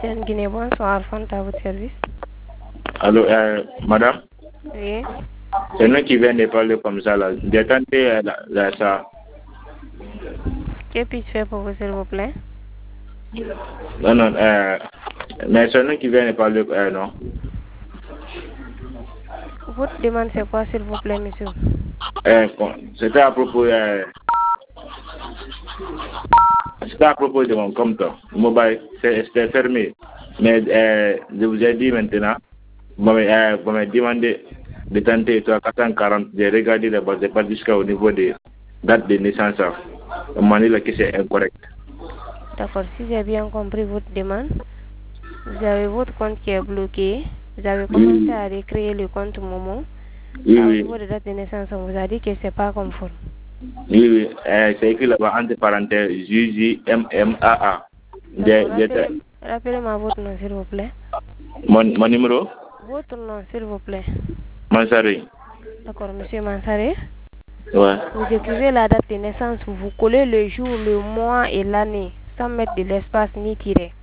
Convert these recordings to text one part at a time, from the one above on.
MTN Guinée, bonsoir, Fanta à votre service. Allô, madame? Oui. C'est nous qui vient de parler comme ça, là. J'ai tenté ça. Que puis-je faire pour vous, s'il vous plaît? Non, mais c'est nous qui vient de parler, non. Votre demande, c'est quoi, s'il vous plaît, monsieur? C'était à propos, de mon compte mobile. C'était fermé. Mais je vous ai dit maintenant, vous m'avez demandé de tenter 440. J'ai regardé la base de pas jusqu'au niveau des dates de naissance. On m'a dit que c'est incorrect. D'accord, si j'ai bien compris votre demande, vous avez votre compte qui est bloqué. Vous avez commencé à recréer le compte Momo. Oui, Au oui. niveau de date de naissance, on vous a dit que c'est pas conforme. Oui, oui. C'est écrit là-bas entre parenthèses JJMMAA. Rappelez-moi votre nom, s'il vous plaît. Mon numéro? Votre nom, s'il vous plaît. Mansari. D'accord, monsieur Mansare. Ouais. Vous écrivez la date de naissance, vous collez le jour, le mois et l'année, sans mettre de l'espace ni tirer.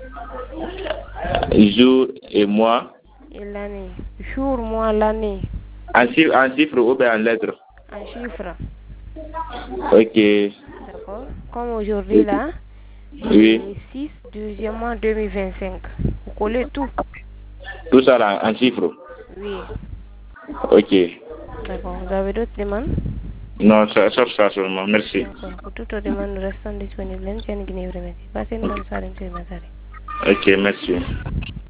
Jour et mois. Et l'année. Jour, mois, l'année. En chiffre ou bien en lettres? En chiffres. Ok. D'accord. Comme aujourd'hui là, Oui. le 6 du mois 2025. Vous collez tout. Tout ça là, en chiffres? Oui. Ok. D'accord. Vous avez d'autres demandes? Non, sauf ça seulement. Merci. D'accord. Pour toutes vos demandes, nous restons disponibles. Passez une bonne soirée, monsieur Mansare. Ok, merci.